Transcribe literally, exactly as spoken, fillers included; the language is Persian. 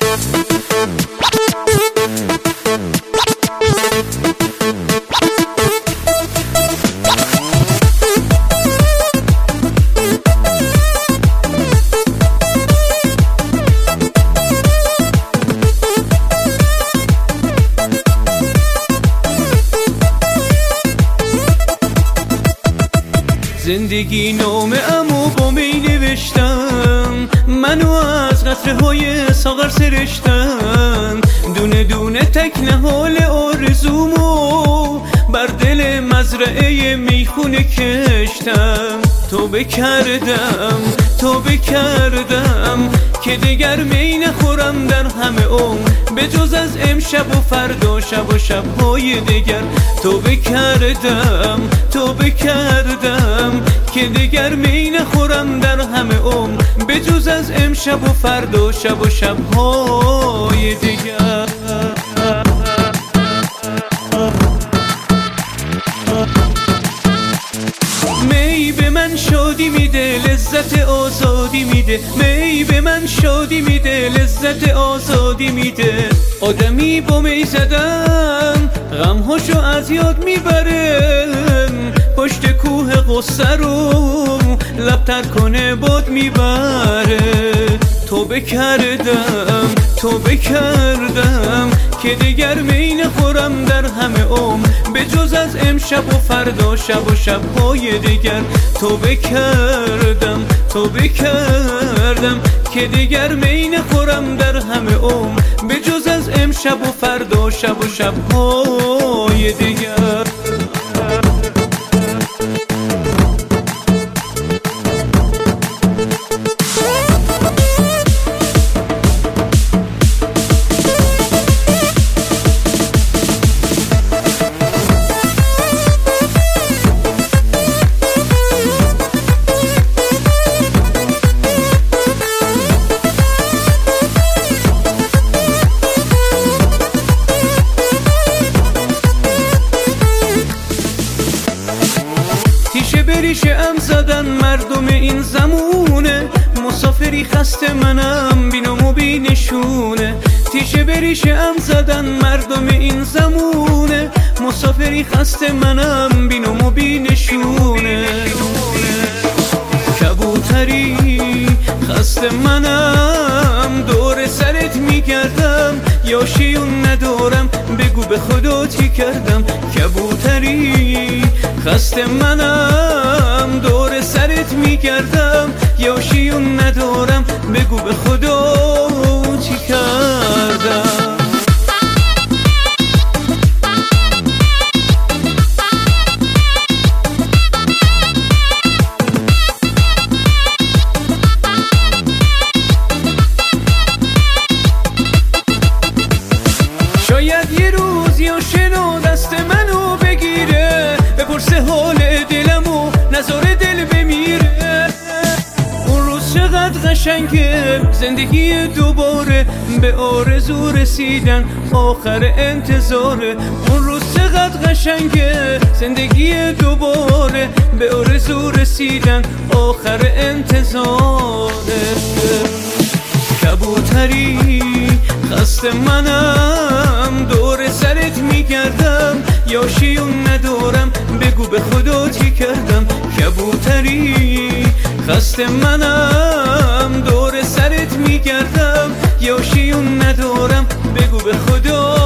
زندگی نامه امو با می نوشتم، منو از قطره های ساغر سرشتم، دونه دونه تک نهال آرزومو بر دل مزرعه میخونه کشتم. توبه کردم توبه کردم که دیگر می نخورم در همه عمر، به جز از امشب و فردا شب و شبهای دیگر. توبه کردم توبه کردم که دیگر می نخورم در همه عمر، به جز از امشب و فردا شب و شبهای دیگر. می به من شادی میده، لذت آزادی میده، می به من شادی میده، لذت آزادی میده. آدمی با می زدن غمهاشو از یاد میبره، پشت کوه قصه رو لبتر کنه باد میبره. توبه کردم توبه کردم که دیگر می نخورم در همه عمر، به جز از امشب و فردا شب و شبهای دیگر. توبه کردم توبه کردم که دیگر می نخورم در همه عمر، به جز از امشب و فردا شب و شبهای دیگر. تیشه بریشه ام زدن مردم این زمونه، مسافری خسته منم بینم و بینشونه. تیشه بریشه ام زدن مردم این زمونه، مسافری خسته منم بینم و بینشونه. کبوتری خسته منم دور سرت میگردم، یا شیون ندارم بگو به خدا چی کردم. کبوتری خسته منم دور سرت میگردم، یا شیون ندارم بگو به خدا چی کردم. شاید یه روز یا شنو دست منو بگیره، بپرسه حال دلمو نذاره دل بمیره. اون روز چقدر قشنگه زندگی دوباره، به آرزو رسیدن آخر انتظاره. اون روز چقدر قشنگه زندگی دوباره، به آرزو رسیدن آخر انتظاره. کبوتری خسته منم دور سرت میگردم، یا شیون ندارم بگو به خدا چی کردم. کبوتری خسته منم دور سرت میگردم، یا شیون ندارم بگو به خدا